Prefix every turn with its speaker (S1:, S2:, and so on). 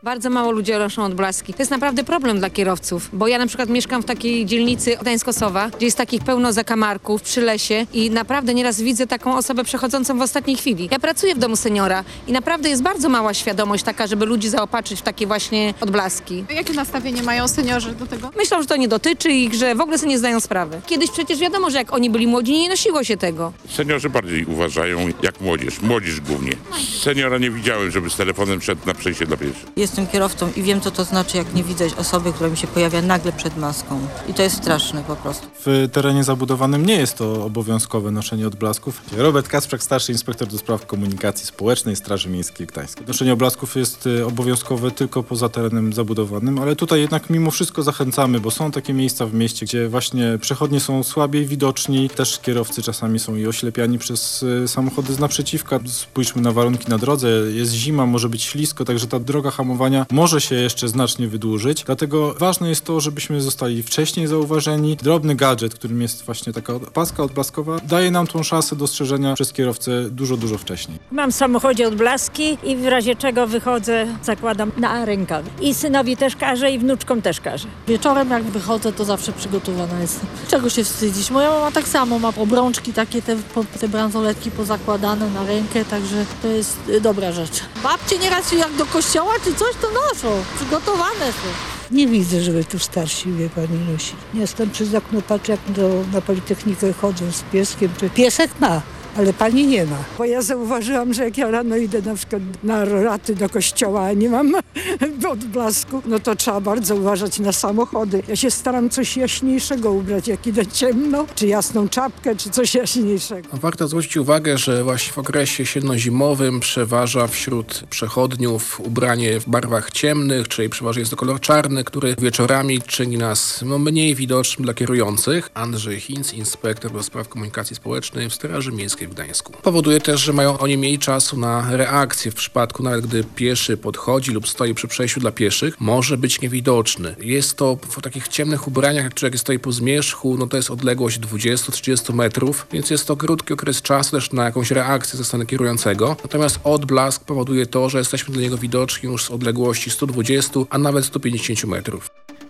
S1: Bardzo mało ludzi noszą odblaski. To jest naprawdę problem dla kierowców, bo ja na przykład mieszkam w takiej dzielnicy Gdańsk-Osowa, gdzie jest takich pełno zakamarków przy lesie i naprawdę nieraz widzę taką osobę przechodzącą w ostatniej chwili. Ja pracuję w domu seniora i naprawdę jest bardzo mała świadomość taka, żeby ludzi zaopatrzyć w takie właśnie odblaski.
S2: Jakie nastawienie mają seniorzy do tego?
S1: Myślą, że to nie dotyczy ich, że w ogóle sobie nie zdają sprawy. Kiedyś przecież wiadomo, że jak oni byli młodzi, nie nosiło się tego.
S3: Seniorzy bardziej uważają jak młodzież. Młodzież głównie. Seniora nie widziałem, żeby z telefonem szedł na przejście dla pieszych.
S4: Jestem kierowcą i wiem, co to znaczy, jak nie widzę osoby, która mi się pojawia nagle przed maską. I to jest straszne po prostu.
S5: W terenie zabudowanym nie jest to obowiązkowe noszenie odblasków. Robert Kasprzak, starszy inspektor do spraw komunikacji społecznej Straży Miejskiej Gdańskiej. Noszenie odblasków jest obowiązkowe tylko poza terenem zabudowanym, ale tutaj jednak mimo wszystko zachęcamy, bo są takie miejsca w mieście, gdzie właśnie przechodnie są słabiej widoczni. Też kierowcy czasami są i oślepiani przez samochody z naprzeciwka. Spójrzmy na warunki na drodze. Jest zima, może być ślisko, także ta droga hamowania może się jeszcze znacznie wydłużyć. Dlatego ważne jest to, żebyśmy zostali wcześniej zauważeni. Drobny gadżet, którym jest właśnie taka paska odblaskowa, daje nam tą szansę dostrzeżenia przez kierowcę dużo wcześniej.
S6: Mam w samochodzie odblaski i w razie czego wychodzę, zakładam na rękawy. I synowi też każę i wnuczkom też każę.
S7: Wieczorem jak wychodzę, to zawsze przygotowana jestem. Czego się wstydzić? Moja mama tak samo ma obrączki takie, te bransoletki pozakładane na rękę, także to jest dobra rzecz. Babcie nieraz jak do kościoła czy coś, to noszą. Przygotowane są.
S8: Nie widzę, żeby tu starsi, wie pani, nosili. Jestem przez okno, patrzę jak na Politechnikę chodzą z pieskiem. Piesek ma, ale pani nie ma.
S9: Bo ja zauważyłam, że jak ja rano idę na przykład na raty do kościoła, a nie mam odblasku, no to trzeba bardzo uważać na samochody. Ja się staram coś jaśniejszego ubrać, jak idę ciemno, czy jasną czapkę, czy coś jaśniejszego.
S10: Warto zwrócić uwagę, że właśnie w okresie jesienno-zimowym przeważa wśród przechodniów ubranie w barwach ciemnych, czyli przeważnie jest to kolor czarny, który wieczorami czyni nas mniej widocznym dla kierujących. Andrzej Hinz, inspektor do spraw komunikacji społecznej w Straży Miejskiej w Gdańsku. Powoduje też, że mają oni mniej czasu na reakcję w przypadku, nawet gdy pieszy podchodzi lub stoi przy przejściu dla pieszych, może być niewidoczny. Jest to w takich ciemnych ubraniach, czy jak stoi po zmierzchu, no to jest odległość 20-30 metrów, więc jest to krótki okres czasu też na jakąś reakcję ze strony kierującego. Natomiast odblask powoduje to, że jesteśmy dla niego widoczni już z odległości 120, a nawet 150 metrów.